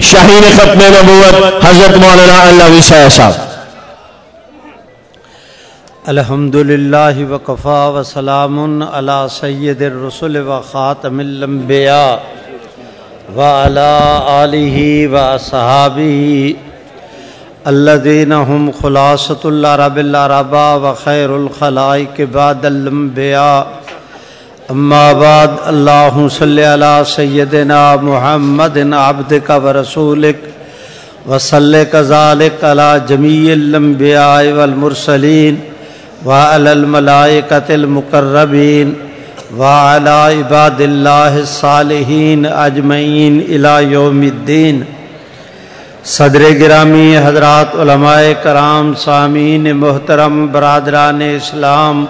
شاہین ختم نبوت حضرت مولانا علوی صاحب. الحمدللہ وکفا وسلام علی سید الرسل وخاتم الانبیاء وعلی آلہ واصحابہ الذین هم خلاصۃ العرب العربا وخیر الخلائق بعد الانبیاء. اما بعد اللہم صلی علی سیدنا محمد عبدک ورسولک وصلی کذالک علی جمیع الانبیاء والمرسلین وعلی الملائکۃ المقربین وعلی عباد اللہ الصالحین اجمعین الی یوم الدین. صدر گرامی حضرات علماء کرام سامعین محترم برادران اسلام،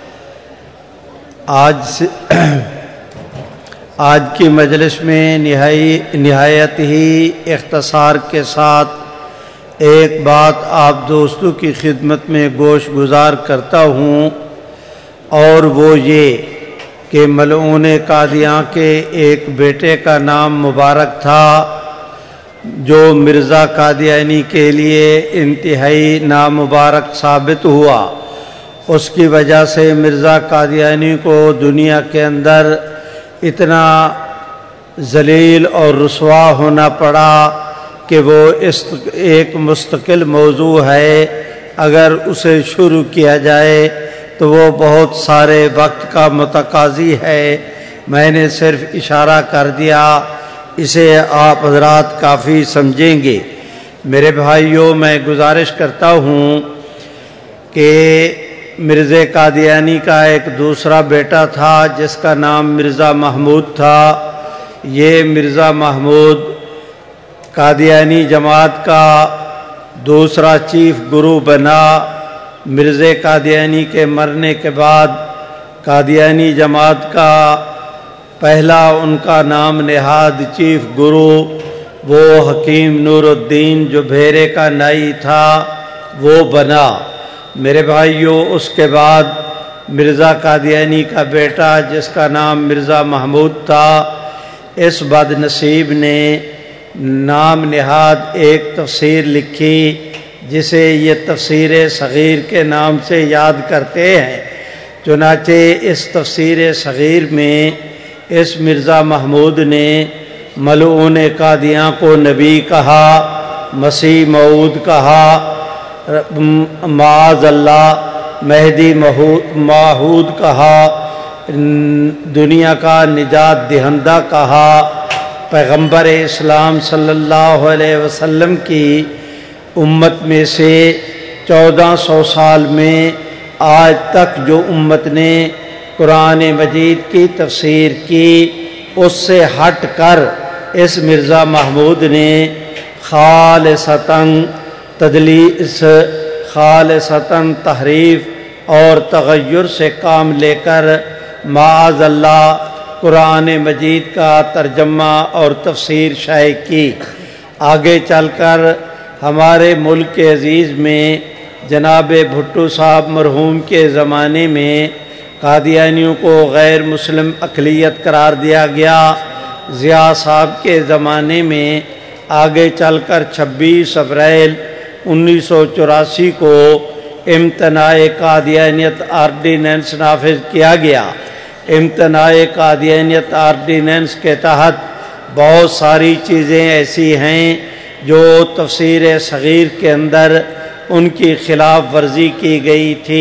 آج کی مجلس میں نہایت ہی اختصار کے ساتھ ایک بات آپ دوستوں کی خدمت میں گوش گزار کرتا ہوں، اور وہ یہ کہ ملعون قادیاں کے ایک بیٹے کا نام مبارک تھا جو مرزا قادیانی کے لیے انتہائی نامبارک ثابت ہوا. اس کی وجہ سے مرزا قادیانی کو دنیا کے اندر اتنا ذلیل اور رسوا ہونا پڑا کہ وہ ایک مستقل موضوع ہے. اگر اسے شروع کیا جائے تو وہ بہت سارے وقت کا متقاضی ہے. میں نے صرف اشارہ کر دیا، اسے آپ حضرات کافی سمجھیں گے. میرے بھائیوں، میں گزارش کرتا ہوں کہ مرزا قادیانی کا ایک دوسرا بیٹا تھا جس کا نام مرزا محمود تھا. یہ مرزا محمود قادیانی جماعت کا دوسرا چیف گرو بنا. مرزا قادیانی کے مرنے کے بعد قادیانی جماعت کا پہلا ان کا نام نہاد چیف گرو وہ حکیم نور الدین جو بھیرے کا نائی تھا وہ بنا. میرے بھائیوں، اس کے بعد مرزا قادیانی کا بیٹا جس کا نام مرزا محمود تھا، اس بد نصیب نے نام نہاد ایک تفسیر لکھی جسے یہ تفسیر صغیر کے نام سے یاد کرتے ہیں. چنانچہ اس تفسیر صغیر میں اس مرزا محمود نے ملعون قادیاں کو نبی کہا، مسیح موعود کہا، معاذ اللہ مہدی موعود کہا، دنیا کا نجات دہندہ کہا. پیغمبر اسلام صلی اللہ علیہ وسلم کی امت میں سے 1400 سال میں آج تک جو امت نے قرآن مجید کی تفسیر کی، اس سے ہٹ کر اس مرزا محمود نے خالصتاً تدلیس، خالصتاً تحریف اور تغیر سے کام لے کر معاذ اللہ قرآن مجید کا ترجمہ اور تفسیر شائع کی. آگے چل کر ہمارے ملک عزیز میں جناب بھٹو صاحب مرحوم کے زمانے میں قادیانیوں کو غیر مسلم اقلیت قرار دیا گیا. ضیاء صاحب کے زمانے میں آگے چل کر 26 اپریل 1984 کو امتناع قادیانیت آرڈیننس نافذ کیا گیا. امتناع قادیانیت آرڈیننس کے تحت بہت ساری چیزیں ایسی ہیں جو تفسیر صغیر کے اندر ان کی خلاف ورزی کی گئی تھی.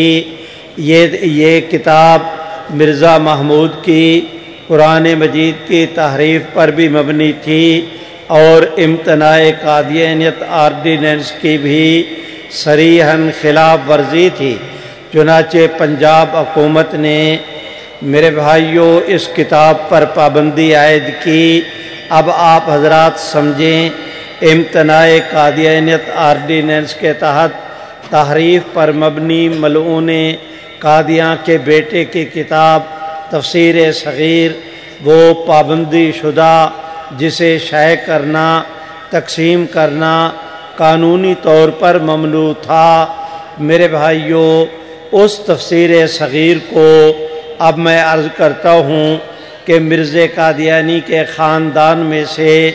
یہ کتاب مرزا محمود کی قرآن مجید کی تحریف پر بھی مبنی تھی اور امتناع قادیانیت آرڈیننس کی بھی صریحاً خلاف ورزی تھی. چنانچہ پنجاب حکومت نے میرے بھائیوں اس کتاب پر پابندی عائد کی. اب آپ حضرات سمجھیں، امتناع قادیانیت آرڈیننس کے تحت تحریف پر مبنی ملعون قادیاں کے بیٹے کی کتاب تفسیر صغیر وہ پابندی شدہ جسے شائع کرنا، تقسیم کرنا قانونی طور پر ممنوع تھا. میرے بھائیوں، اس تفسیر صغیر کو اب میں عرض کرتا ہوں کہ مرزا قادیانی کے خاندان میں سے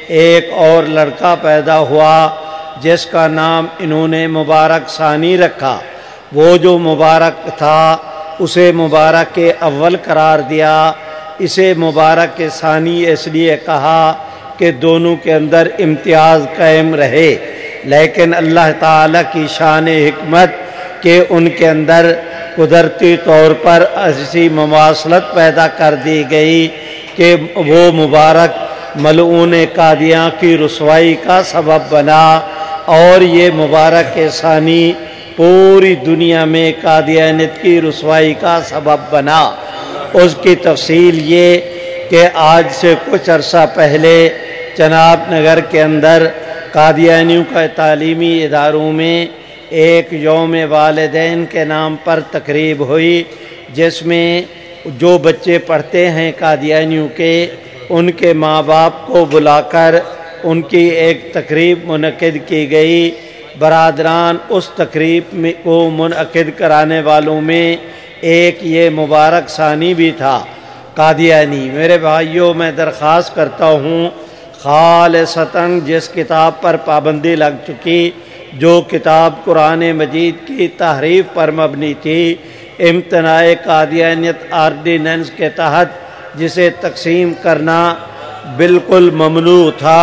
ایک اور لڑکا پیدا ہوا جس کا نام انہوں نے مبارک ثانی رکھا۔ وہ جو مبارک تھا اسے مبارک کے اول قرار دیا، اسے مبارک کے ثانی اس لیے کہا کہ دونوں کے اندر امتیاز قائم رہے، لیکن اللہ تعالیٰ کی شان حکمت کہ ان کے اندر قدرتی طور پر ایسی مماثلت پیدا کر دی گئی کہ وہ مبارک ملعون قادیاں کی رسوائی کا سبب بنا، اور یہ مبارک کے ثانی پوری دنیا میں قادیانیت کی رسوائی کا سبب بنا۔ اس کی تفصیل یہ کہ آج سے کچھ عرصہ پہلے چناب نگر کے اندر قادیانیوں کا تعلیمی اداروں میں ایک یوم والدین کے نام پر تقریب ہوئی، جس میں جو بچے پڑھتے ہیں قادیانیوں کے ان کے ماں باپ کو بلا کر ان کی ایک تقریب منعقد کی گئی۔ برادران، اس تقریب کو منعقد کرانے والوں میں ایک یہ مبارک ثانی بھی تھا قادیانی۔ میرے بھائیوں، میں درخواست کرتا ہوں خالصتاً جس کتاب پر پابندی لگ چکی، جو کتاب قرآن مجید کی تحریف پر مبنی تھی، امتناع قادیانیت آرڈیننس کے تحت جسے تقسیم کرنا بالکل ممنوع تھا،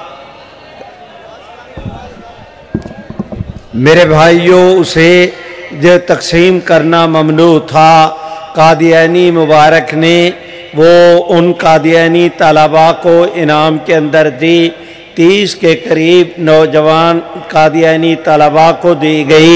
میرے بھائیوں اسے جو تقسیم کرنا ممنوع تھا، قادیانی مبارک نے وہ ان قادیانی طلباء کو انعام کے اندر دی۔ 30 کے قریب نوجوان قادیانی طلباء کو دی گئی،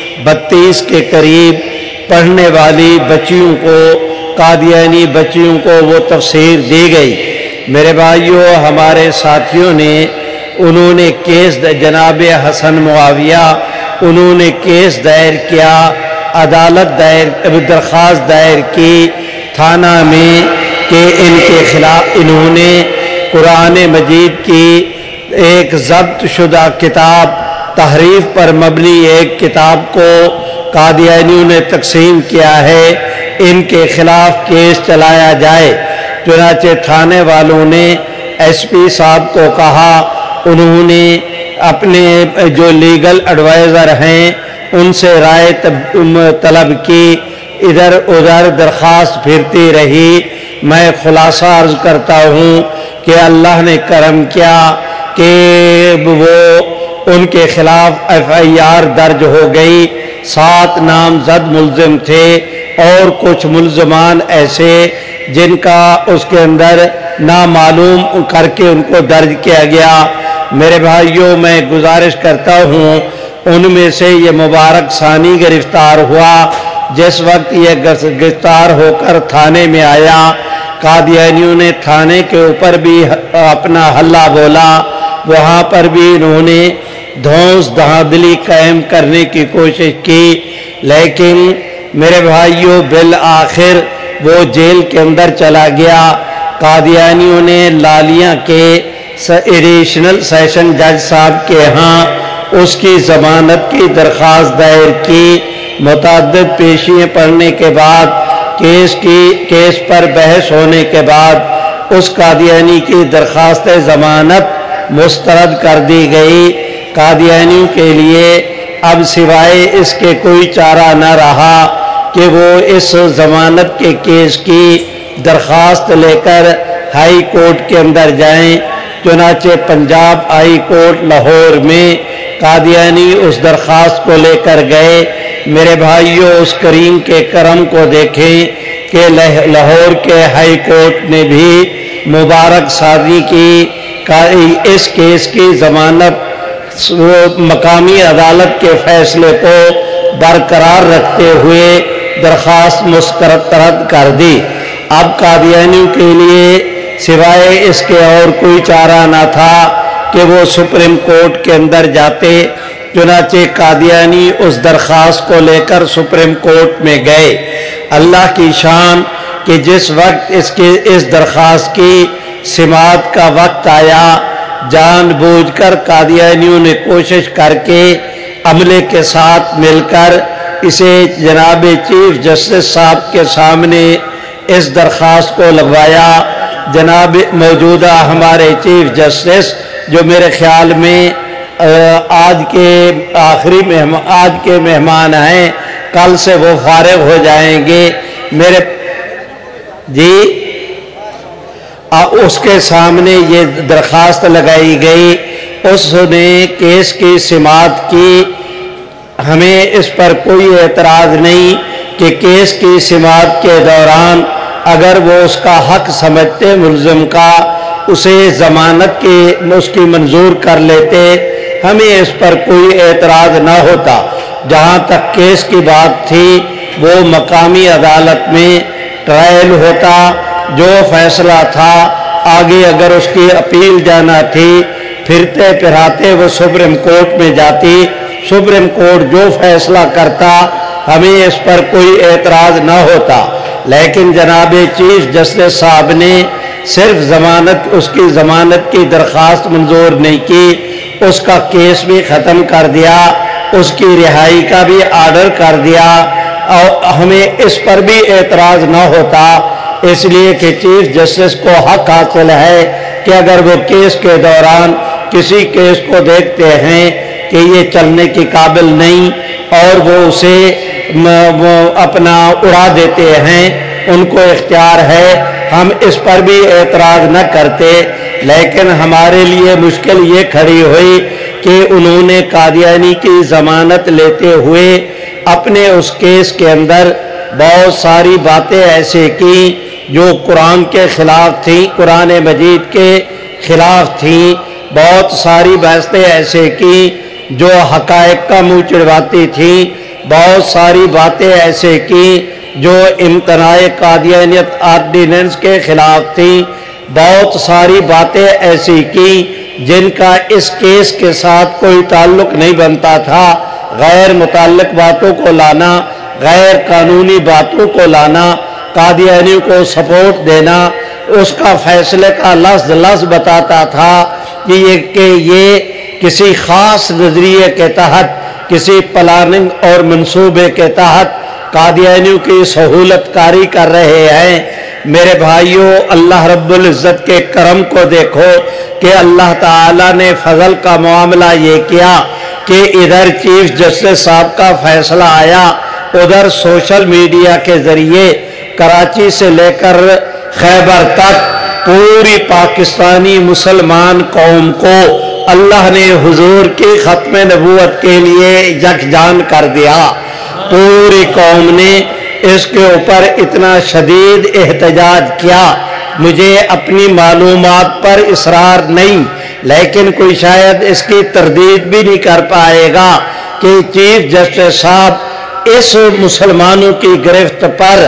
32 کے قریب پڑھنے والی بچیوں کو، قادیانی بچیوں کو وہ تفسیر دی گئی۔ میرے بھائیوں، ہمارے ساتھیوں نے انہوں نے کیس جناب حسن معاویہ انہوں نے کیس دائر کیا، عدالت درخواست دائر کی تھانہ میں کہ ان کے خلاف انہوں نے قرآن مجید کی ایک ضبط شدہ کتاب، تحریف پر مبنی ایک کتاب کو قادیانیوں نے تقسیم کیا ہے، ان کے خلاف کیس چلایا جائے۔ چنانچہ تھانے والوں نے ایس پی صاحب کو کہا، انہوں نے اپنے جو لیگل ایڈوائزر ہیں ان سے رائے طلب کی، ادھر ادھر درخواست پھرتی رہی۔ میں خلاصہ عرض کرتا ہوں کہ اللہ نے کرم کیا کہ وہ ان کے خلاف FIR درج ہو گئی، 7 نامزد ملزم تھے اور کچھ ملزمان ایسے جن کا اس کے اندر نامعلوم کر کے ان کو درج کیا گیا۔ میرے بھائیوں، میں گزارش کرتا ہوں، ان میں سے یہ مبارک ثانی گرفتار ہوا۔ جس وقت یہ گرفتار ہو کر تھانے میں آیا، قادیانیوں نے تھانے کے اوپر بھی اپنا حلہ بولا، وہاں پر بھی انہوں نے دھونس دھاندلی قائم کرنے کی کوشش کی، لیکن میرے بھائیوں بالآخر وہ جیل کے اندر چلا گیا۔ قادیانیوں نے لالیاں کے ایڈیشنل سیشن جج صاحب کے ہاں اس کی ضمانت کی درخواست دائر کی۔ متعدد پیشیاں پڑھنے کے بعد کیس پر بحث ہونے کے بعد اس قادیانی کی درخواست ضمانت مسترد کر دی گئی۔ قادیانیوں کے لیے اب سوائے اس کے کوئی چارہ نہ رہا کہ وہ اس ضمانت کے کیس کی درخواست لے کر ہائی کورٹ کے اندر جائیں۔ چنانچہ پنجاب ہائی کورٹ لاہور میں قادیانی اس درخواست کو لے کر گئے۔ میرے بھائیوں، اس کریم کے کرم کو دیکھیں کہ لاہور کے ہائی کورٹ نے بھی مبارک ثانی کی اس کیس کی ضمانت مقامی عدالت کے فیصلے کو برقرار رکھتے ہوئے درخواست مسترد کر دی۔ اب قادیانیوں کے لیے سوائے اس کے اور کوئی چارہ نہ تھا کہ وہ سپریم کورٹ کے اندر جاتے۔ چنانچہ قادیانی اس درخواست کو لے کر سپریم کورٹ میں گئے۔ اللہ کی شان کہ جس وقت اس درخواست کی سماعت کا وقت آیا، جان بوجھ کر قادیانیوں نے کوشش کر کے عملے کے ساتھ مل کر اسے جناب چیف جسٹس صاحب کے سامنے اس درخواست کو لگوایا۔ جناب موجودہ ہمارے چیف جسٹس جو میرے خیال میں آج کے مہمان ہیں، کل سے وہ فارغ ہو جائیں گے، میرے جی اس کے سامنے یہ درخواست لگائی گئی، اس نے کیس کی سماعت کی، ہمیں اس پر کوئی اعتراض نہیں کہ کیس کی سماعت کے دوران اگر وہ اس کا حق سمجھتے ملزم کا، اسے ضمانت اس کی منظور کر لیتے، ہمیں اس پر کوئی اعتراض نہ ہوتا۔ جہاں تک کیس کی بات تھی وہ مقامی عدالت میں ٹرائل ہوتا، جو فیصلہ تھا آگے اگر اس کی اپیل جانا تھی پھرتے پھراتے وہ سپریم کورٹ میں جاتی، سپریم کورٹ جو فیصلہ کرتا ہمیں اس پر کوئی اعتراض نہ ہوتا، لیکن جناب چیف جسٹس صاحب نے صرف اس کی ضمانت کی درخواست منظور نہیں کی، اس کا کیس بھی ختم کر دیا، اس کی رہائی کا بھی آرڈر کر دیا، اور ہمیں اس پر بھی اعتراض نہ ہوتا، اس لیے کہ چیف جسٹس کو حق حاصل ہے کہ اگر وہ کیس کے دوران کسی کیس کو دیکھتے ہیں کہ یہ چلنے کے قابل نہیں اور وہ اسے اپنا اڑا دیتے ہیں، ان کو اختیار ہے، ہم اس پر بھی اعتراض نہ کرتے، لیکن ہمارے لیے مشکل یہ کھڑی ہوئی کہ انہوں نے قادیانی کی ضمانت لیتے ہوئے اپنے اس کیس کے اندر بہت ساری باتیں ایسے کی جو قرآن کے خلاف تھیں، قرآن مجید کے خلاف تھیں، بہت ساری بحثیں ایسے کی جو حقائق کا منہ چڑھواتی تھیں، بہت ساری باتیں ایسے کی جو امتناع قادیانیت آرڈیننس کے خلاف تھیں، بہت ساری باتیں ایسی کی جن کا اس کیس کے ساتھ کوئی تعلق نہیں بنتا تھا، غیر متعلق باتوں کو لانا، غیر قانونی باتوں کو لانا، قادیانیوں کو سپورٹ دینا، اس کا فیصلے کا لفظ بتاتا تھا کہ یہ کسی خاص نظریے کے تحت، کسی پلاننگ اور منصوبے کے تحت قادیانیوں کی سہولت کاری کر رہے ہیں۔ میرے بھائیوں، اللہ رب العزت کے کرم کو دیکھو کہ اللہ تعالیٰ نے فضل کا معاملہ یہ کیا کہ ادھر چیف جسٹس صاحب کا فیصلہ آیا، ادھر سوشل میڈیا کے ذریعے کراچی سے لے کر خیبر تک پوری پاکستانی مسلمان قوم کو اللہ نے حضور کی ختم نبوت کے لیے یکجان کر دیا۔ پوری قوم نے اس کے اوپر اتنا شدید احتجاج کیا، مجھے اپنی معلومات پر اصرار نہیں، لیکن کوئی شاید اس کی تردید بھی نہیں کر پائے گا کہ چیف جسٹس صاحب اس مسلمانوں کی گرفت پر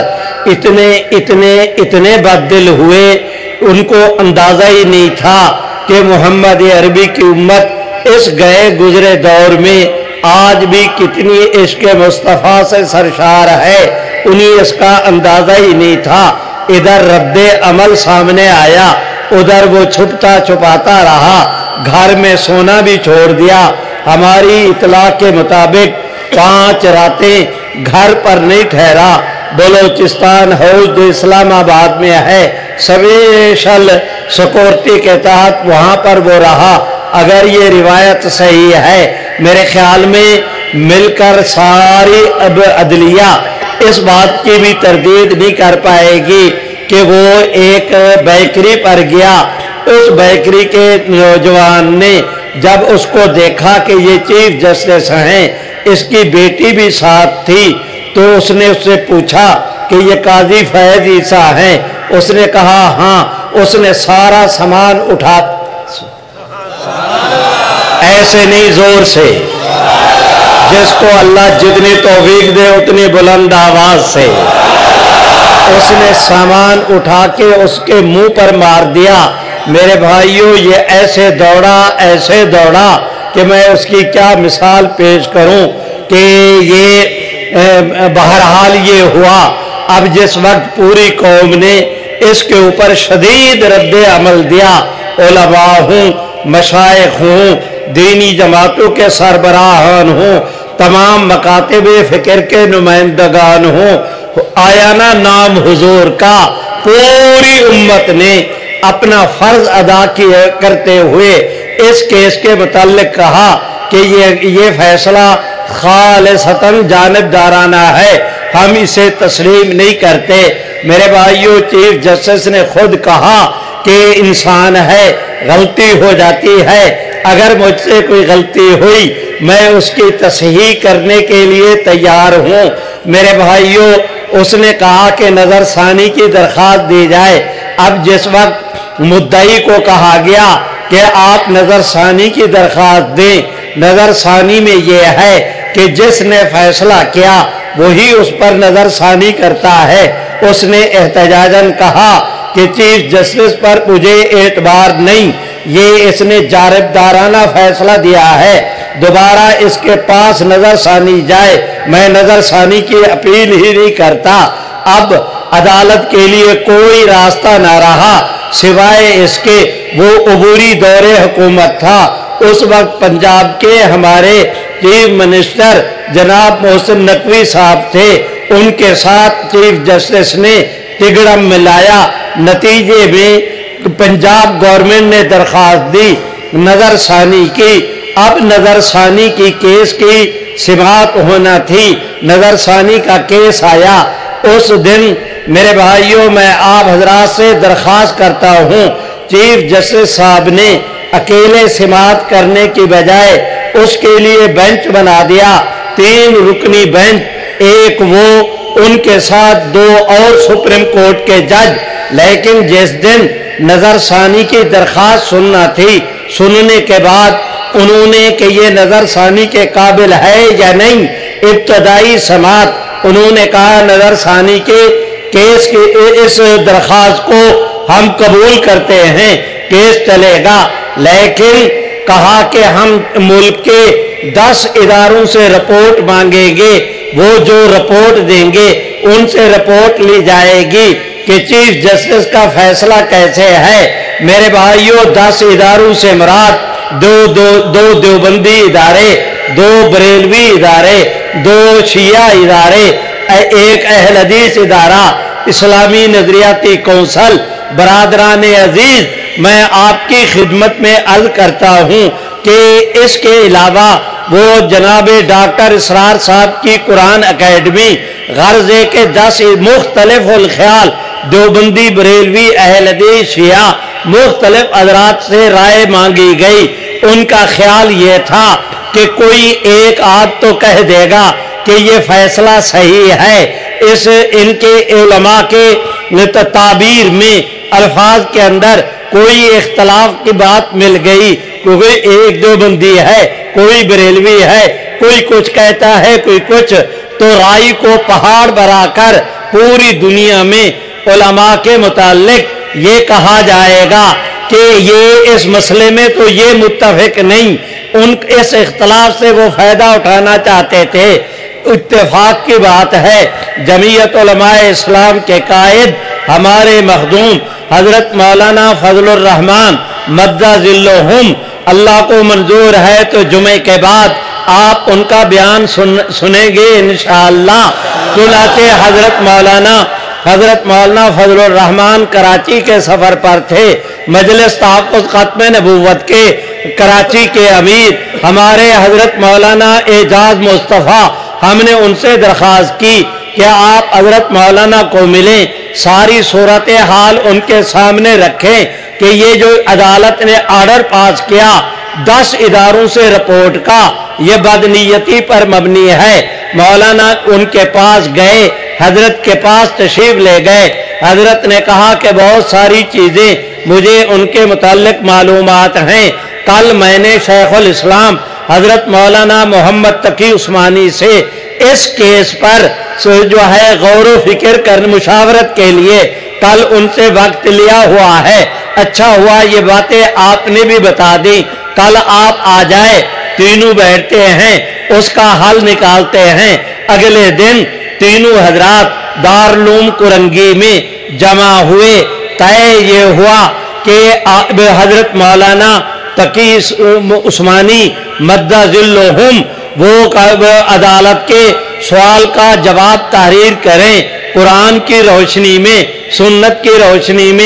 اتنے بددل ہوئے، ان کو اندازہ ہی نہیں تھا کہ محمد عربی کی امت اس گئے گزرے دور میں آج بھی کتنی عشق مصطفیٰ سے سرشار ہے، انہیں اس کا اندازہ ہی نہیں تھا۔ ادھر رد عمل سامنے آیا، ادھر وہ چھپتا چھپاتا رہا، گھر میں سونا بھی چھوڑ دیا۔ ہماری اطلاع کے مطابق 5 راتیں گھر پر نہیں ٹھہرا، بلوچستان ہاؤس جو اسلام آباد میں ہے سپیشل سیکورٹی کے تحت وہاں پر وہ رہا۔ اگر یہ روایت صحیح ہے، میرے خیال میں مل کر ساری عدلیہ اس بات کی بھی تردید نہیں کر پائے گی کہ وہ ایک بیکری پر گیا، اس بیکری کے نوجوان نے جب اس کو دیکھا کہ یہ چیف جسٹس ہیں، اس کی بیٹی بھی ساتھ تھی، تو اس نے اس سے پوچھا کہ یہ قاضی فیض عیسیٰ ہیں؟ اس نے کہا ہاں۔ اس نے سارا سامان اٹھا، ایسے نہیں زور سے، جس کو اللہ جتنی توفیق دے اتنی بلند آواز سے، اس نے سامان اٹھا کے اس کے منہ پر مار دیا۔ میرے بھائیوں، یہ ایسے دوڑا کہ میں اس کی کیا مثال پیش کروں کہ یہ بہرحال یہ ہوا۔ اب جس وقت پوری قوم نے اس کے اوپر شدید رد عمل دیا، علماء ہوں، مشائخ ہوں، دینی جماعتوں کے سربراہان ہوں، تمام مکاتب فکر کے نمائندگان ہوں، آیا نا نام حضور کا، پوری امت نے अपना फर्ज अदा करते हुए इस केस के मुताल्लिक कहा कि ये फैसला खालिसतन जानिबदाराना है, हम इसे तस्लीम नहीं करते। मेरे भाइयों, चीफ जस्टिस ने खुद कहा कि इंसान है, गलती हो जाती है, अगर मुझसे कोई गलती हुई मैं उसकी तसहीह करने के लिए तैयार हूँ। मेरे भाइयों, उसने कहा कि नज़रसानी की दरख्वास्त दी जाए। अब जिस वक्त मुद्दई को कहा गया कि आप नज़रसानी की दरख्वास्त दें, नज़रसानी में यह है कि जिसने फैसला किया वही उस पर नज़रसानी करता है। उसने एहतजाजन कहा कि चीफ जस्टिस पर मुझे एतबार नहीं, ये इसने जानिबदाराना फैसला दिया है, दोबारा इसके पास नज़रसानी जाए, मैं नज़रसानी की अपील ही नहीं करता। अब अदालत के लिए कोई रास्ता ना रहा सिवाय इसके वो अबूरी दौरे हुकूमत था। उस वक्त पंजाब के हमारे चीफ मिनिस्टर जनाब मोहसिन नकवी साहब थे, उनके साथ चीफ जस्टिस ने तिगड़म मिलाया। नतीजे में पंजाब गवर्नमेंट ने दरख्वास्त दी, नज़रसानी की। अब नज़रसानी की केस की समाअत होना थी, नज़रसानी का केस आया। उस दिन मेरे भाइयों, मैं आप हजरात से दरख्वास्त करता हूँ, चीफ जस्टिस साहब ने अकेले समाअत करने की बजाय उसके लिए बेंच बना दिया, 3 रुकनी बेंच, एक वो, उनके साथ 2 और सुप्रीम कोर्ट के जज। लेकिन जिस दिन नज़रसानी की दरख्वास्त सुनना थी, सुनने के बाद उन्होंने कि ये नज़रसानी के काबिल है या नहीं, इब्तदाई समाअत उन्होंने कहा नज़रसानी के केस की इस दरख्वास्त को हम कबूल करते हैं, केस चलेगा। लेकिन कहा कि हम मुल्क के 10 इदारों से रिपोर्ट मांगेंगे, वो जो रिपोर्ट देंगे उनसे रिपोर्ट ली जाएगी कि चीफ जस्टिस का फैसला कैसे है। मेरे भाइयों, 10 इदारों से मुराद दो देवबंदी इदारे, 2 बरेलवी इदारे, 2 शिया इदारे, एक अहल हदीस इदारा, इस्लामी नजरियाती कौंसल। बरादरान अजीज, मैं आपकी खिदमत में अर्ज करता हूँ कि इसके अलावा वो जनाब डॉक्टर इसरार साहब की कुरान अकेडमी, गर्जे के 10 मुख्तलिफ ख्याल, देवबंदी, बरेलवी, अहल हदीस, शिया, मुख्तलिफ हज़रात से राय मांगी गई। उनका ख्याल ये था कि कोई एक आध तो कह देगा कि ये फैसला सही है। इस इनके उलमा के ताबीर में अल्फाज के अंदर कोई इख्तलाफ की बात मिल गई, कोई एक देवबंदी है, कोई बरेलवी है, कोई कुछ कहता है, कोई कुछ, तो राय को पहाड़ बनाकर पूरी दुनिया में उलमा के मुताल्लिक ये कहा जाएगा कि ये इस मसले में तो ये मुत्तफिक नहीं, उन इस इख्तलाफ से वो फायदा उठाना चाहते थे। इत्तेफाक की बात है, जमीयत उलमाए इस्लाम के कायद हमारे मखदूम हजरत मौलाना फजलुर रहमान मद्दा जिल्लुहुम, अल्लाह को मंजूर है तो जुमे के बाद आप उनका बयान सुनेंगे इंशाअल्लाह। चुनाचे हजरत मौलाना फजलुर रहमान कराची के सफर पर थे, मजलिस तहफ़्फ़ुज़ ख़त्म नबूवत के कराची के अमीर हमारे हजरत मौलाना एजाज मुस्तफ़ा, हमने उनसे दरख्वास्त की कि आप हजरत मौलाना को मिलें, सारी सूरत हाल उनके सामने रखें कि ये जो अदालत ने आर्डर पास किया 10 इदारों से रिपोर्ट का, ये बदनीयती पर मबनी है। मौलाना उनके पास गए, हजरत के पास तशरीफ ले गए। हजरत ने कहा कि बहुत सारी चीज़ें मुझे उनके मुताल्लिक मालूमात हैं। कल मैंने शेखुल इस्लाम हजरत मौलाना मोहम्मद तकी उस्मानी से इस केस पर जो है गौर व फिक्र कर मुशावरत के लिए कल उनसे वक्त लिया हुआ है। अच्छा हुआ ये बातें आपने भी बता दी, कल आप आ जाए, तीनों बैठते हैं, उसका हल निकालते हैं। अगले दिन तीनों हजरात दारुल कुरंगी में जमा हुए। तय ये हुआ कि हजरत मौलाना तकी उस्मानी मद्दा जिल्लुहुम वो अदालत के सवाल का जवाब तहरीर करें, कुरान की रोशनी में, सुन्नत की रोशनी में,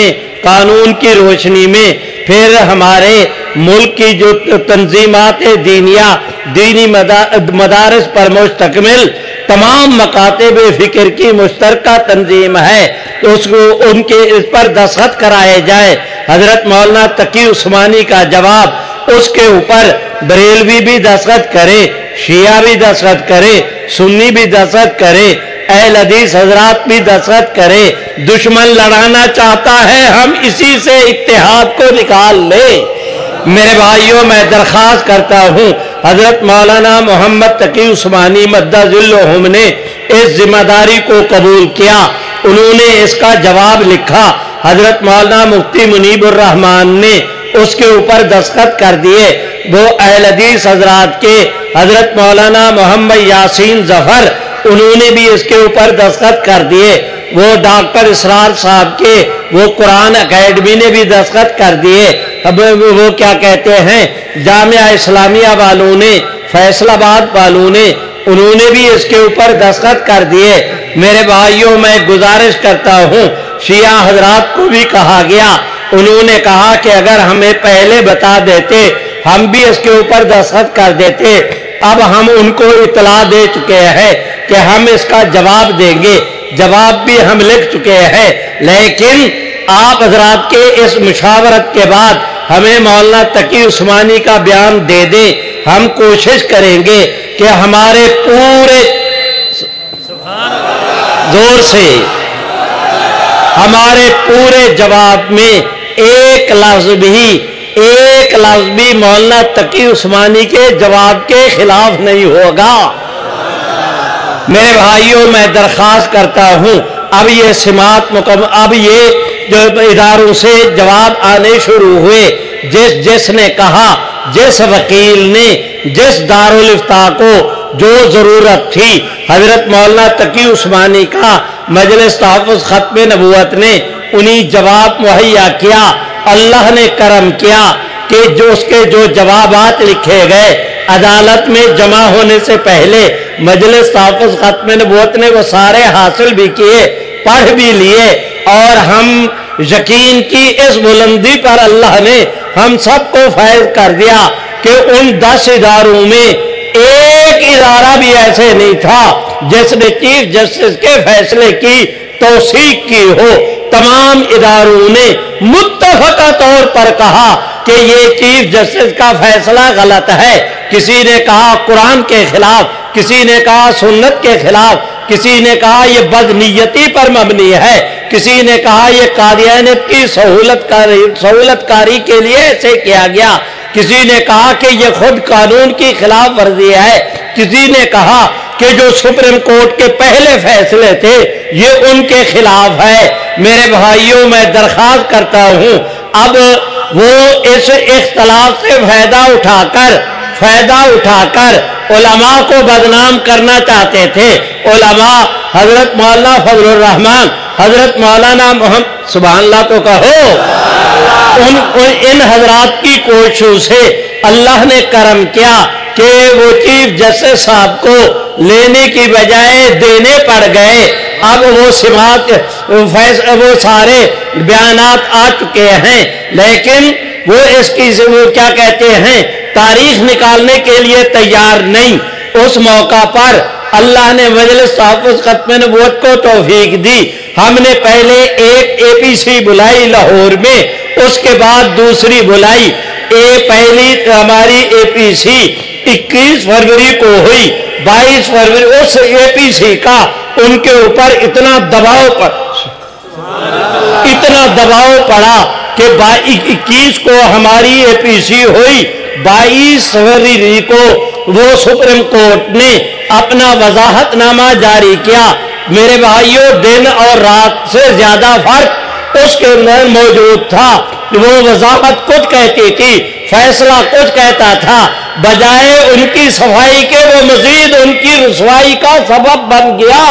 قانون کی روشنی میں پھر ہمارے ملک کی جو تنظیمات دینیہ دینی مدارس پر مشتمل تمام مکاتب فکر کی مشترکہ تنظیم ہے تو ان کے اس پر دستخط کرائے جائے۔ حضرت مولانا تقی عثمانی کا جواب اس کے اوپر بریلوی بھی دستخط کرے، شیعہ بھی دستخط کرے، سنی بھی دستخط کرے، اہل حدیث حضرات بھی دستخط کرے۔ دشمن لڑانا چاہتا ہے ہم اسی سے اتحاد کو نکال لیں۔ میرے بھائیوں میں درخواست کرتا ہوں حضرت مولانا محمد تقی عثمانی مدہ ذلہم نے اس ذمہ داری کو قبول کیا، انہوں نے اس کا جواب لکھا، حضرت مولانا مفتی منیب الرحمان نے اس کے اوپر دستخط کر دیے، وہ اہل حدیث حضرات کے حضرت مولانا محمد یاسین ظفر انہوں نے بھی اس کے اوپر دستخط کر دیے، وہ ڈاکٹر اسرار صاحب کے وہ قرآن اکیڈمی نے بھی دستخط کر دیے، اب وہ کیا کہتے ہیں جامعہ اسلامیہ والوں نے، فیصل آباد والوں نے، انہوں نے بھی اس کے اوپر دستخط کر دیے۔ میرے بھائیوں میں گزارش کرتا ہوں شیعہ حضرات کو بھی کہا گیا، انہوں نے کہا کہ اگر ہمیں پہلے بتا دیتے ہم بھی اس کے اوپر دستخط کر دیتے، اب ہم ان کو اطلاع دے چکے ہیں کہ ہم اس کا جواب دیں گے، جواب بھی ہم لکھ چکے ہیں، لیکن آپ حضرات کے اس مشاورت کے بعد ہمیں مولانا تقی عثمانی کا بیان دے دیں، ہم کوشش کریں گے کہ ہمارے پورے زور سے ہمارے پورے جواب میں ایک لفظ بھی مولانا تقی عثمانی کے جواب کے خلاف نہیں ہوگا۔ میرے بھائیوں میں درخواست کرتا ہوں اب یہ سماعت مکمل، اب یہ جو اداروں سے جواب آنے شروع ہوئے، جس نے کہا، جس وکیل نے، جس دارالافتاء کو جو ضرورت تھی حضرت مولانا تقی عثمانی کا مجلس تحفظ ختم نبوت نے انہیں جواب مہیا کیا۔ اللہ نے کرم کیا کہ جو اس کے جو جوابات لکھے گئے عدالت میں جمع ہونے سے پہلے مجلس تحفظ ختم نبوت نے وہ سارے حاصل بھی کیے، پڑھ بھی لیے، اور ہم یقین کی اس بلندی پر اللہ نے ہم سب کو فائز کر دیا کہ ان 10 اداروں میں ایک ادارہ بھی ایسے نہیں تھا جس نے چیف جسٹس کے فیصلے کی توثیق کی ہو۔ تمام اداروں نے متفقہ طور پر کہا کہ یہ چیف جسٹس کا فیصلہ غلط ہے، کسی نے کہا قرآن کے خلاف، کسی نے کہا سنت کے خلاف، کسی نے کہا یہ بدنیتی پر مبنی ہے، کسی نے کہا یہ قادیانیت کی سہولت کاری کے لیے ایسے کیا گیا، کسی نے کہا کہ یہ خود قانون کی خلاف ورزی ہے، کسی نے کہا کہ جو سپریم کورٹ کے پہلے فیصلے تھے یہ ان کے خلاف ہے۔ میرے بھائیوں میں درخواست کرتا ہوں اب وہ اس اختلاف سے فائدہ اٹھا کر علماء کو بدنام کرنا چاہتے تھے۔ علماء حضرت مولانا فضل الرحمان، حضرت مولانا محمد، سبحان اللہ تو کہو، ان حضرات کی کوششوں سے اللہ نے کرم کیا کہ وہ چیف جسٹس صاحب کو لینے کی بجائے دینے پڑ گئے۔ اب وہ سارے بیانات آ چکے ہیں، لیکن وہ اس کی وہ کیا کہتے ہیں تاریخ نکالنے کے لیے تیار نہیں۔ اس موقع پر اللہ نے مجلس تحفظ ختم نبوت کو توفیق دی، ہم نے پہلے ایک APC بلائی لاہور میں، اس کے بعد دوسری بلائی، پہلی ہماری APC 21 فروری کو ہوئی، 22 فروری اس APC کا ان کے اوپر اتنا دباؤ پڑا کہ 21 کو ہماری APC ہوئی، 22 فروری کو وہ سپریم کورٹ نے اپنا وضاحت نامہ جاری کیا۔ میرے بھائیوں دن اور رات سے زیادہ فرق اس کے اندر موجود تھا، وہ وضاحت کچھ کہتی تھی، فیصلہ کچھ کہتا تھا، بجائے ان کی صفائی کے وہ مزید ان کی رسوائی کا سبب بن گیا۔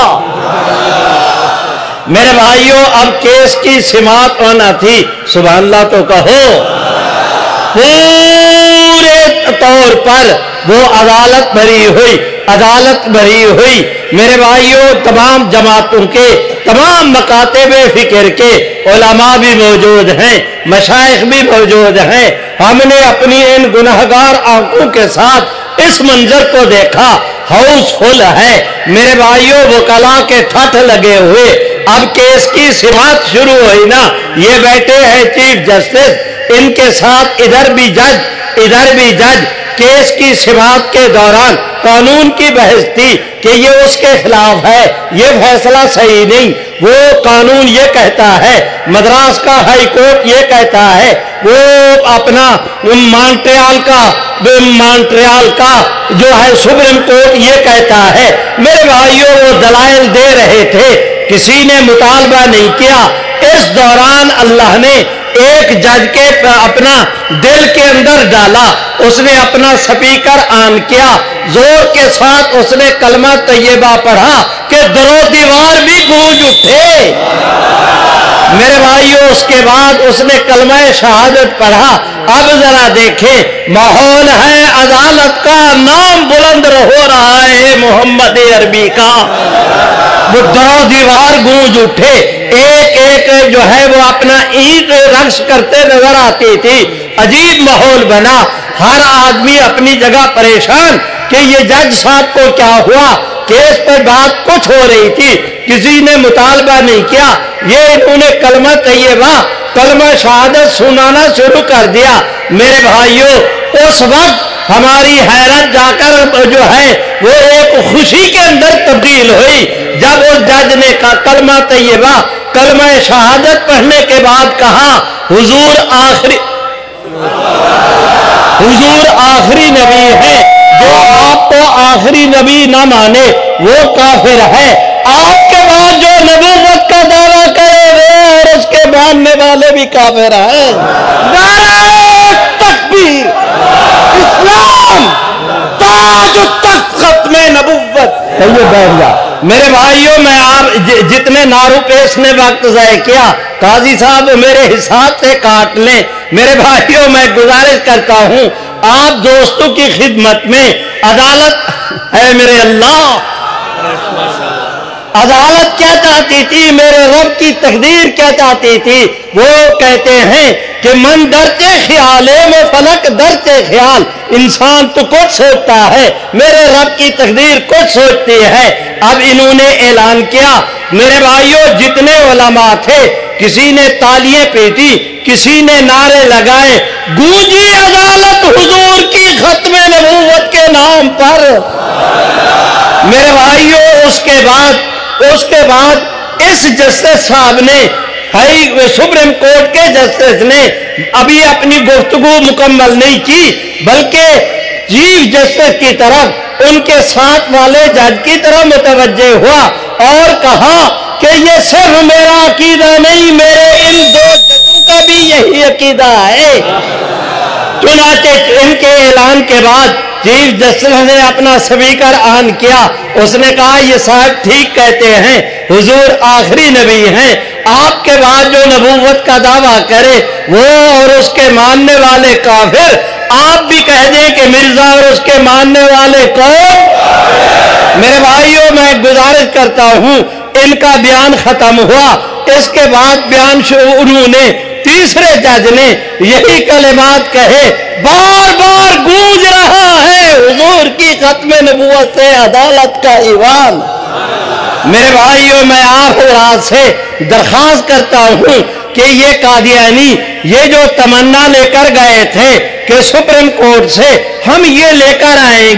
میرے بھائیوں اب کیس کی سماعت ہونا تھی، سبحان اللہ تو کہو، پورے طور پر وہ عدالت بھری ہوئی، अदालत भरी हुई। मेरे भाइयों, तमाम जमातों के तमाम मकातब फिक्र के उलमा भी मौजूद हैं, मशाइख भी मौजूद हैं। हमने अपनी इन गुनहगार आंखों के साथ इस मंजर को देखा, हाउस फुल है। मेरे भाइयों, वकला के ठठ लगे हुए। अब केस की सिमात शुरू हुई ना, ये बैठे हैं चीफ जस्टिस, इनके साथ इधर भी जज इधर भी जज। केस की सिमात के दौरान कानून की बहस थी कि ये उसके खिलाफ है, ये फैसला सही नहीं। वो कानून ये कहता है, मद्रास का हाई कोर्ट ये कहता है, वो अपना मॉन्ट्रियल का जो है सुप्रीम कोर्ट ये कहता है। मेरे भाइयों, वो दलाइल दे रहे थे, किसी ने मुतालबा नहीं किया। इस दौरान अल्लाह ने एक जज के अपना दिल के अंदर डाला, उसने अपना स्पीकर ऑन किया, जोर के साथ उसने कलमा तैयबा पढ़ा कि दरो दीवार भी गूंज उठे। मेरे भाइयों, उसके बाद उसने कलमा शहादत पढ़ा। अब जरा देखें, माहौल है अदालत का, नाम बुलंद हो रहा है मोहम्मद अरबी का। वो दरो दीवार गूंज उठे, एक एक जो है वो अपना ईद रक्श करते नजर आती थी। अजीब माहौल बना, हर आदमी अपनी जगह परेशान कि ये जज साहब को क्या हुआ। केस पर बात कुछ हो रही थी, किसी ने मुतालबा नहीं किया। ये इन्होंने कलमा तैयबा, कलमा शहादत सुनाना शुरू कर दिया। मेरे भाइयों, उस वक्त हमारी हैरत जाकर जो है वो एक खुशी के अंदर तब्दील हुई जब उस जज ने कलमा तैयबा, कलमा शहादत पढ़ने के बाद कहा, हुजूर आखिरी नबी है, जो आपको आखिरी नबी ना माने वो काफिर है। आपके बाद जो नबूवत का दावा करे और उसके मानने वाले भी काफिर हैं। नारे तकबीर, इस्लाम ताज तख्त खत्मे नबूवत। चलिए बैठ जा। मेरे भाइयों, मैं आप जितने नारू पेश ने वक्त ज़ाय किया, काजी साहब मेरे हिसाब से काट लें। मेरे भाइयों, मैं गुजारिश करता हूं आप दोस्तों की खिदमत में, अदालत है मेरे अल्लाह, अदालत क्या चाहती थी, मेरे रब की तकदीर क्या चाहती थी। वो कहते हैं कि मन दरते ख्याले में फलक दरते ख्याल, इंसान तो कुछ सोचता है, मेरे रब की तकदीर कुछ सोचती है। अब इन्होंने ऐलान किया, मेरे भाइयों, जितने उलमा थे, किसी ने तालियां पीटी, किसी ने नारे लगाए, गूंजी अदालत हुजूर की खत्मे नबूवत के नाम पर। मेरे भाइयों, उसके बाद इस जस्टिस साहब ने, सुप्रीम कोर्ट के जस्टिस ने अभी अपनी गुफ्तगू मुकम्मल नहीं की, बल्कि चीफ जस्टिस की तरफ, उनके साथ वाले जज की तरफ मुतवज्जे हुआ और कहा कि ये सिर्फ मेरा अकीदा नहीं, मेरे इन दो जजों का भी यही अकीदा है। चुनाचे इनके ऐलान के बाद चीफ जस्टिस ने अपना स्पीकर ऑन किया, उसने कहा, ये साहब ठीक कहते हैं, हुजूर आखिरी नबी हैं, आपके बाद जो नबूवत का दावा करे वो और उसके मानने वाले काफिर। आप भी कह दें कि मिर्जा और उसके मानने वाले कौन। मेरे भाइयों, मैं गुजारिश करता हूं, इनका बयान खत्म हुआ, इसके बाद बयान उन्होंने तीसरे जज ने यही कलिमात कहे, बार बार गूंज रहा है हुजूर की खत्मे नबूवत से अदालत का ईवान। मेरे भाइयों, मैं आप हजरात से दरख्वास्त करता हूं कि ये कादियानी ये जो तमन्ना लेकर गए थे कि सुप्रीम कोर्ट से हम ये लेकर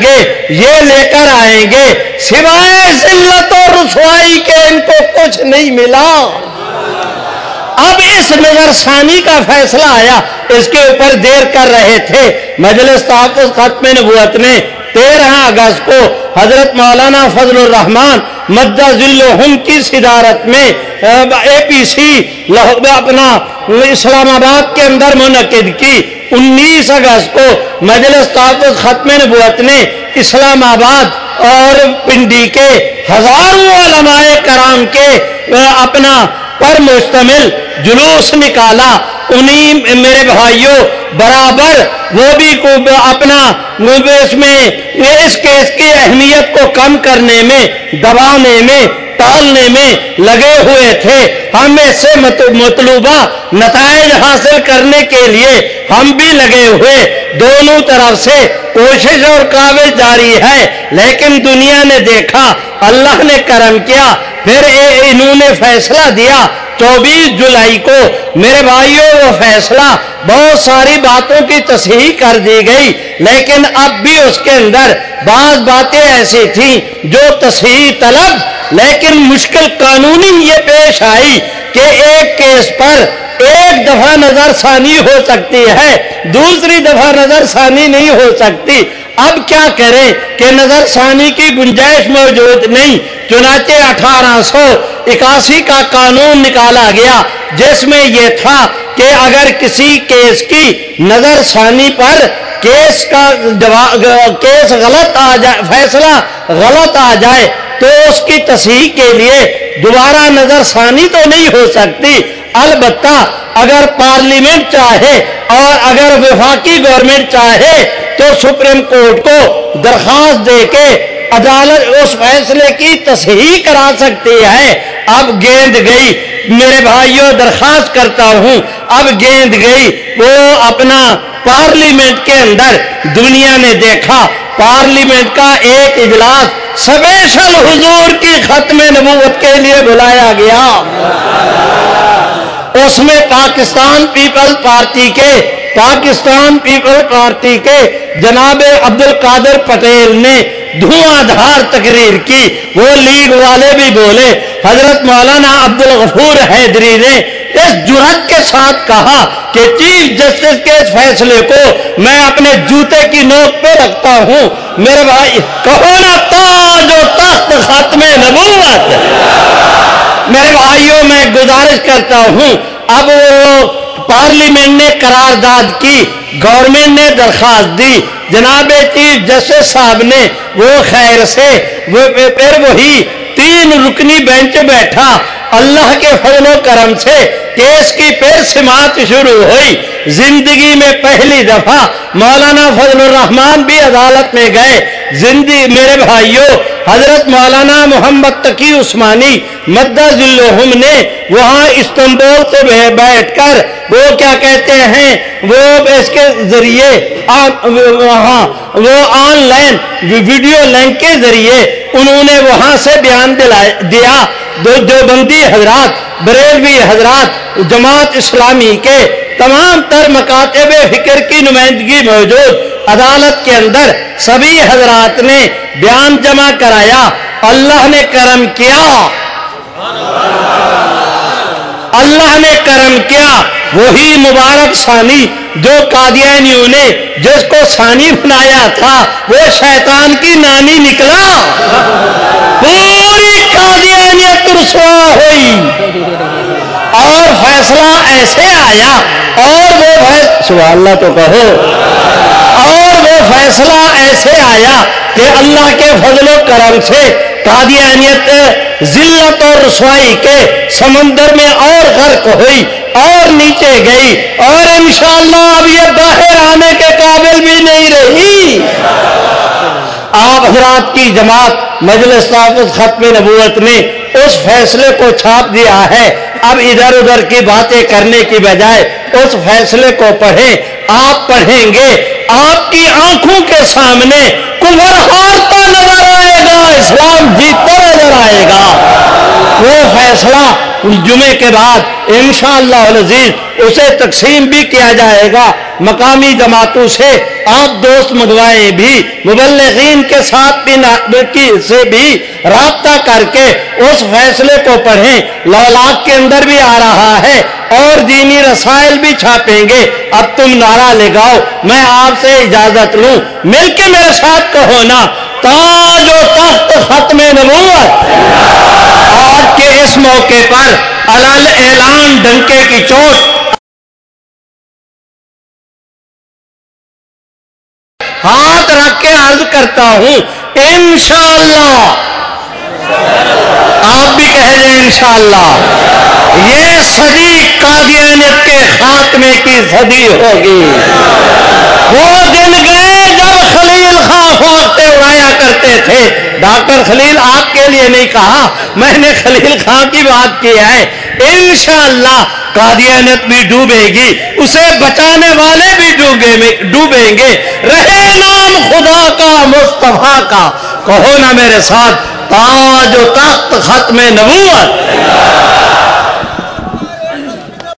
आएंगे, सिवाय जिल्लत और रुसवाई के इनको कुछ नहीं मिला। अब इस नजरसानी का फैसला आया, इसके ऊपर देर कर रहे थे। मजलिस तहफ़्फ़ुज़ खत्मे नबूवत ने 13 अगस्त को हजरत मौलाना फजलुर रहमान मद्दज़िल्लुहुम की सिदारत में APC अपना इस्लामाबाद के अंदर मुनक़िद की। 19 अगस्त को मजलिस तहफ़्फ़ुज़ खत्मे नबूवत ने इस्लामाबाद और पिंडी के हजारों उलमाए कराम के अपना पर मुश्तमिल جلوس نکالا، انہیں میرے بھائیوں برابر وہ بھی اپنا اس میں اس کیس کی اہمیت کو کم کرنے میں، دبانے میں، ٹالنے میں لگے ہوئے تھے۔ ہم اس سے مطلوبہ نتائج حاصل کرنے کے لیے ہم بھی لگے ہوئے، دونوں طرف سے کوشش اور کاوش جاری ہے، لیکن دنیا نے دیکھا، اللہ نے کرم کیا، پھر انہوں نے فیصلہ دیا 24 جولائی کو۔ میرے بھائیوں وہ فیصلہ بہت ساری باتوں کی تصحیح کر دی گئی، لیکن اب بھی اس کے اندر بعض باتیں ایسی تھیں جو تصحیح طلب، لیکن مشکل قانونی یہ پیش آئی کہ ایک کیس پر ایک دفعہ نظر ثانی ہو سکتی ہے، دوسری دفعہ نظر ثانی نہیں ہو سکتی۔ اب کیا کریں کہ نظر ثانی کی گنجائش موجود نہیں، چنانچہ 1881 کا قانون نکالا گیا، جس میں یہ تھا کہ اگر کسی کیس کی نظر ثانی پر کیس غلط آ جائے، فیصلہ غلط آ جائے، تو اس کی تصحیح کے لیے دوبارہ نظر ثانی تو نہیں ہو سکتی، البتہ اگر پارلیمنٹ چاہے اور اگر وفاقی گورنمنٹ چاہے تو سپریم کورٹ کو درخواست دے کے عدالت اس فیصلے کی تصحیح کرا سکتی ہے۔ اب گیند گئی میرے بھائیوں، درخواست کرتا ہوں، اب گیند گئی، وہ اپنا پارلیمنٹ کے اندر دنیا نے دیکھا، پارلیمنٹ کا ایک اجلاس سپیشل حضور کی ختم نبوت کے لیے بلایا گیا۔ اس میں پاکستان پیپل پارٹی کے جناب عبد القادر پٹیل نے دھواں دھار تقریر کی، وہ لیگ والے بھی بولے، حضرت مولانا عبد الغفور حیدری نے اس جرأت کے ساتھ کہا کہ چیف جسٹس کے اس فیصلے کو میں اپنے جوتے کی نوک پہ رکھتا ہوں۔ میرے بھائی کہو نا تاج و تخت ختم نبوت۔ میرے بھائیوں میں گزارش کرتا ہوں، اب وہ پارلیمنٹ نے قرارداد کی، گورنمنٹ نے درخواست دی، جناب چیف جسٹس صاحب نے وہ خیر سے پھر وہی 3 رکنی بینچ بیٹھا، اللہ کے فضل و کرم سے کیس کی پھر سماعت شروع ہوئی۔ زندگی میں پہلی دفعہ مولانا فضل الرحمان بھی عدالت میں گئے۔ میرے بھائیوں حضرت مولانا محمد تقی عثمانی مدہ ذلہم نے وہاں استنبول سے بیٹھ کر وہ کیا کہتے ہیں، وہ اس کے ذریعے وہاں وہ آن لائن ویڈیو لنک کے ذریعے انہوں نے وہاں سے بیان دیا۔ دیوبندی حضرات، بریلوی حضرات، جماعت اسلامی کے تمام تر مکاتب فکر کی نمائندگی موجود، عدالت کے اندر سبھی حضرات نے بیان جمع کرایا۔ اللہ نے کرم کیا، اللہ نے کرم کیا، وہی مبارک ثانی جو قادیانیوں نے جس کو ثانی بنایا تھا وہ شیطان کی نانی نکلا، پوری قادیانیت رسوا ہوئی اور فیصلہ ایسے آیا، اور وہ سبحان اللہ تو کہو، اور وہ فیصلہ ایسے آیا کہ اللہ کے فضل و کرم سے قادیانیت ذلت اور رسوائی کے سمندر میں اور غرق ہوئی اور نیچے گئی، اور انشاءاللہ اب یہ باہر آنے کے قابل بھی نہیں رہی۔ آپ حضرات کی جماعت مجلس تحفظ ختم نبوت نے اس فیصلے کو چھاپ دیا ہے۔ اب ادھر ادھر کی باتیں کرنے کی بجائے اس فیصلے کو پڑھیں۔ آپ پڑھیں گے، آپ کی آنکھوں کے سامنے کفر ہارتا نظر آئے گا، اسلام جیتتا نظر آئے گا۔ وہ فیصلہ جمعے کے بعد انشاءاللہ العزیز اسے تقسیم بھی کیا جائے گا، مقامی جماعتوں سے آپ دوست منگوائیں بھی، مبلغین کے ساتھ سے بھی رابطہ کر کے اس فیصلے کو پڑھیں۔ لولاک کے اندر بھی آ رہا ہے اور دینی رسائل بھی چھاپیں گے۔ اب تم نعرہ لگاؤ، میں آپ سے اجازت لوں، مل کے میرے ساتھ کہو نا، تاج و تخت ختم نبوت۔ آج کے اس موقع پر علل اعلان ڈنکے کی چوٹ ہاتھ رکھ کے عرض کرتا ہوں، انشاءاللہ آپ بھی کہہ دیں انشاءاللہ یہ صدی قادیانیت کے خاتمے کی صدی ہوگی۔ وہ دن گئے جب خلیل خان فوقتے اڑایا کرتے تھے۔ ڈاکٹر خلیل آپ کے لیے نہیں کہا، میں نے خلیل خان کی بات کی ہے۔ انشاءاللہ قادیانیت بھی ڈوبے گی، اسے بچانے والے بھی ڈوبیں گے۔ رہے نام خدا کا مصطفیٰ کا، کہو نا میرے ساتھ، تاج و تخت ختم نبوت